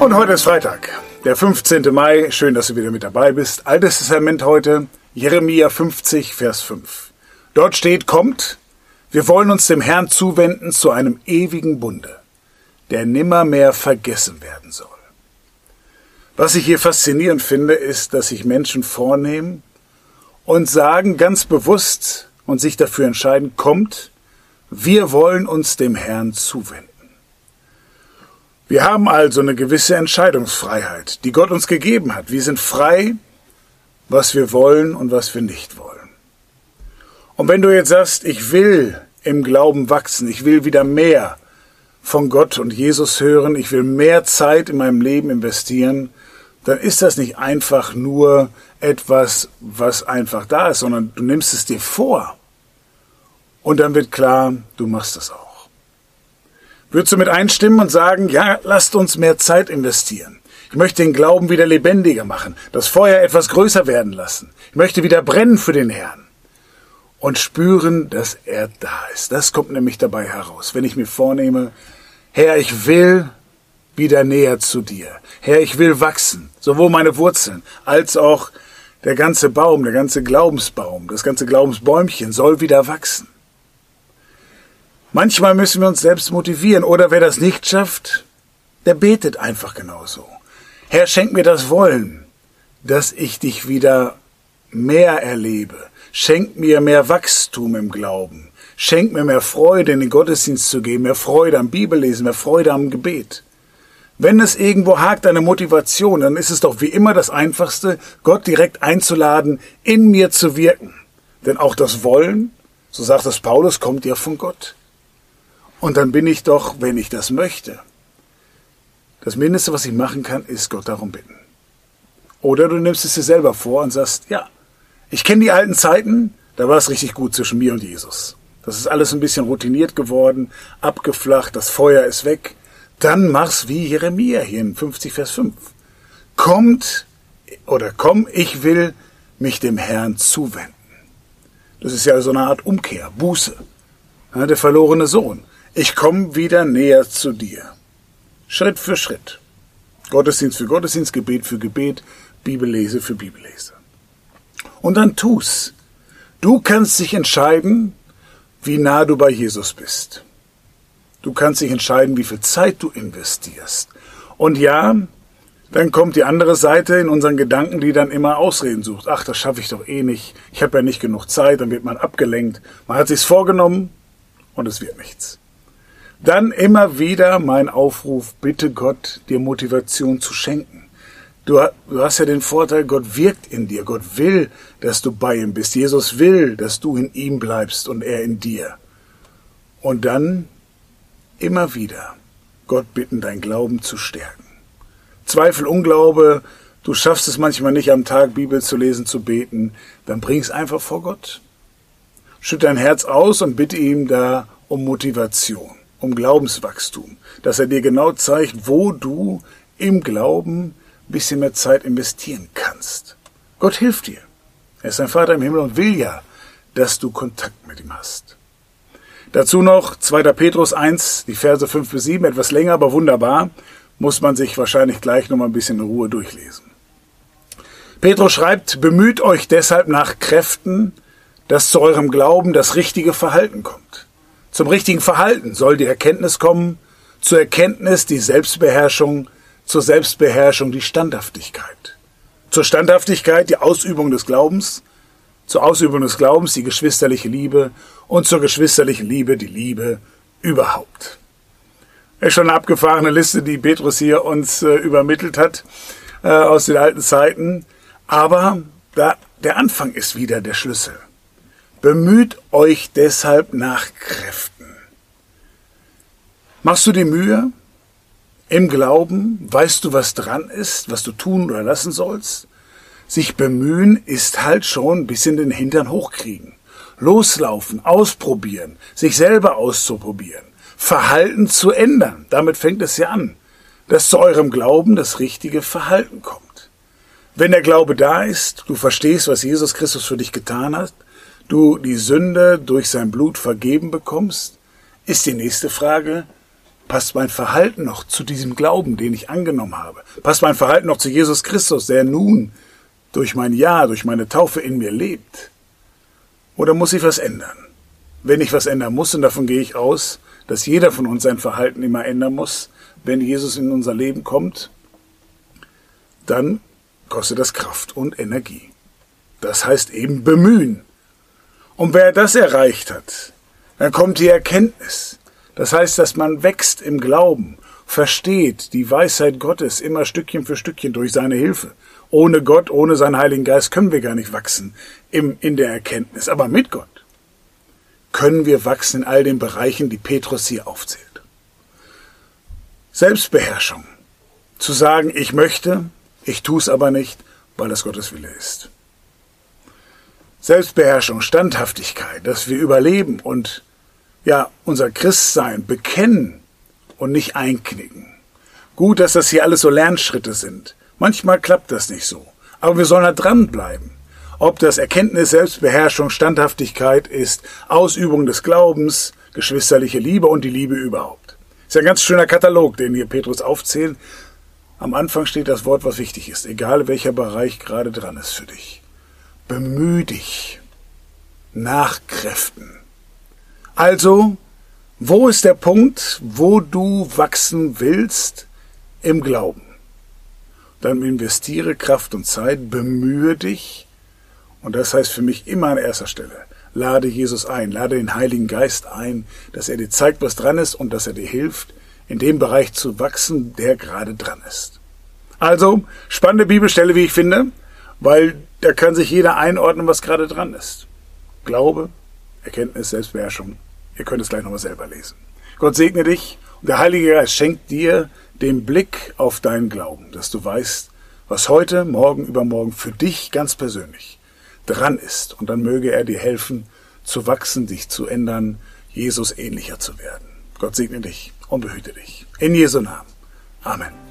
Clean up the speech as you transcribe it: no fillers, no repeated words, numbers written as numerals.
Und heute ist Freitag, der 15. Mai. Schön, dass du wieder mit dabei bist. Altes Testament heute, Jeremia 50, Vers 5. Dort steht, kommt, wir wollen uns dem Herrn zuwenden zu einem ewigen Bunde, der nimmermehr vergessen werden soll. Was ich hier faszinierend finde, ist, dass sich Menschen vornehmen und sagen ganz bewusst und sich dafür entscheiden, kommt, wir wollen uns dem Herrn zuwenden. Wir haben also eine gewisse Entscheidungsfreiheit, die Gott uns gegeben hat. Wir sind frei, was wir wollen und was wir nicht wollen. Und wenn du jetzt sagst, ich will im Glauben wachsen, ich will wieder mehr von Gott und Jesus hören, ich will mehr Zeit in meinem Leben investieren, dann ist das nicht einfach nur etwas, was einfach da ist, sondern du nimmst es dir vor. Und dann wird klar, du machst es auch. Würdest du mit einstimmen und sagen, ja, lasst uns mehr Zeit investieren. Ich möchte den Glauben wieder lebendiger machen, das Feuer etwas größer werden lassen. Ich möchte wieder brennen für den Herrn und spüren, dass er da ist. Das kommt nämlich dabei heraus, wenn ich mir vornehme, Herr, ich will wieder näher zu dir. Herr, ich will wachsen, sowohl meine Wurzeln als auch der ganze Baum, der ganze Glaubensbaum, das ganze Glaubensbäumchen soll wieder wachsen. Manchmal müssen wir uns selbst motivieren, oder wer das nicht schafft, der betet einfach genauso. Herr, schenk mir das Wollen, dass ich dich wieder mehr erlebe. Schenk mir mehr Wachstum im Glauben. Schenk mir mehr Freude, in den Gottesdienst zu gehen, mehr Freude am Bibellesen, mehr Freude am Gebet. Wenn es irgendwo hakt, eine Motivation, dann ist es doch wie immer das Einfachste, Gott direkt einzuladen, in mir zu wirken. Denn auch das Wollen, so sagt es Paulus, kommt ja von Gott. Und dann bin ich doch, wenn ich das möchte, das Mindeste, was ich machen kann, ist Gott darum bitten. Oder du nimmst es dir selber vor und sagst, ja, ich kenne die alten Zeiten, da war es richtig gut zwischen mir und Jesus. Das ist alles ein bisschen routiniert geworden, abgeflacht, das Feuer ist weg. Dann mach's wie Jeremia hier in 50, Vers 5. Komm, ich will mich dem Herrn zuwenden. Das ist ja so eine Art Umkehr, Buße. Ja, der verlorene Sohn. Ich komme wieder näher zu dir. Schritt für Schritt. Gottesdienst für Gottesdienst, Gebet für Gebet, Bibellese für Bibellese. Und dann tu's. Du kannst dich entscheiden, wie nah du bei Jesus bist. Du kannst dich entscheiden, wie viel Zeit du investierst. Und ja, dann kommt die andere Seite in unseren Gedanken, die dann immer Ausreden sucht. Ach, das schaffe ich doch eh nicht. Ich habe ja nicht genug Zeit, dann wird man abgelenkt. Man hat sich's vorgenommen und es wird nichts. Dann immer wieder mein Aufruf, bitte Gott, dir Motivation zu schenken. Du hast ja den Vorteil, Gott wirkt in dir. Gott will, dass du bei ihm bist. Jesus will, dass du in ihm bleibst und er in dir. Und dann immer wieder Gott bitten, dein Glauben zu stärken. Zweifel, Unglaube, du schaffst es manchmal nicht am Tag, Bibel zu lesen, zu beten, dann bring es einfach vor Gott. Schütt dein Herz aus und bitte ihm da um Motivation, um Glaubenswachstum, dass er dir genau zeigt, wo du im Glauben ein bisschen mehr Zeit investieren kannst. Gott hilft dir. Er ist dein Vater im Himmel und will ja, dass du Kontakt mit ihm hast. Dazu noch 2. Petrus 1, die Verse 5 bis 7, etwas länger, aber wunderbar, muss man sich wahrscheinlich gleich noch mal ein bisschen in Ruhe durchlesen. Petrus schreibt, bemüht euch deshalb nach Kräften, dass zu eurem Glauben das richtige Verhalten kommt. Zum richtigen Verhalten soll die Erkenntnis kommen, zur Erkenntnis die Selbstbeherrschung, zur Selbstbeherrschung die Standhaftigkeit. Zur Standhaftigkeit die Ausübung des Glaubens, zur Ausübung des Glaubens die geschwisterliche Liebe und zur geschwisterlichen Liebe die Liebe überhaupt. Das ist schon eine abgefahrene Liste, die Petrus hier uns übermittelt hat aus den alten Zeiten. Aber der Anfang ist wieder der Schlüssel. Bemüht euch deshalb nach Kräften. Machst du die Mühe im Glauben? Weißt du, was dran ist, was du tun oder lassen sollst? Sich bemühen ist halt schon ein bisschen den Hintern hochkriegen. Loslaufen, ausprobieren, sich selber auszuprobieren. Verhalten zu ändern. Damit fängt es ja an, dass zu eurem Glauben das richtige Verhalten kommt. Wenn der Glaube da ist, du verstehst, was Jesus Christus für dich getan hat, du die Sünde durch sein Blut vergeben bekommst, ist die nächste Frage, Passt mein Verhalten noch zu diesem Glauben, den ich angenommen habe? Passt mein Verhalten noch zu Jesus Christus, der nun durch mein Ja, durch meine Taufe in mir lebt? Oder muss ich was ändern? Wenn ich was ändern muss, und davon gehe ich aus, dass jeder von uns sein Verhalten immer ändern muss, wenn Jesus in unser Leben kommt, dann kostet das Kraft und Energie. Das heißt eben bemühen. Und wer das erreicht hat, dann kommt die Erkenntnis. Das heißt, dass man wächst im Glauben, versteht die Weisheit Gottes immer Stückchen für Stückchen durch seine Hilfe. Ohne Gott, ohne seinen Heiligen Geist können wir gar nicht wachsen in der Erkenntnis. Aber mit Gott können wir wachsen in all den Bereichen, die Petrus hier aufzählt. Selbstbeherrschung. Zu sagen, ich möchte, ich tue es aber nicht, weil das Gottes Wille ist. Selbstbeherrschung, Standhaftigkeit, dass wir überleben und unser Christsein bekennen und nicht einknicken. Gut, dass das hier alles so Lernschritte sind. Manchmal klappt das nicht so. Aber wir sollen da dranbleiben. Ob das Erkenntnis, Selbstbeherrschung, Standhaftigkeit ist, Ausübung des Glaubens, geschwisterliche Liebe und die Liebe überhaupt. Ist ja ein ganz schöner Katalog, den hier Petrus aufzählt. Am Anfang steht das Wort, was wichtig ist, egal welcher Bereich gerade dran ist für dich. Bemühe dich nach Kräften. Also, wo ist der Punkt, wo du wachsen willst im Glauben? Dann investiere Kraft und Zeit, bemühe dich. Und das heißt für mich immer an erster Stelle, lade Jesus ein, lade den Heiligen Geist ein, dass er dir zeigt, was dran ist und dass er dir hilft, in dem Bereich zu wachsen, der gerade dran ist. Also, spannende Bibelstelle, wie ich finde, weil da kann sich jeder einordnen, was gerade dran ist. Glaube, Erkenntnis, Selbstbeherrschung. Ihr könnt es gleich nochmal selber lesen. Gott segne dich und der Heilige Geist schenkt dir den Blick auf deinen Glauben, dass du weißt, was heute, morgen, übermorgen für dich ganz persönlich dran ist. Und dann möge er dir helfen, zu wachsen, dich zu ändern, Jesus ähnlicher zu werden. Gott segne dich und behüte dich. In Jesu Namen. Amen.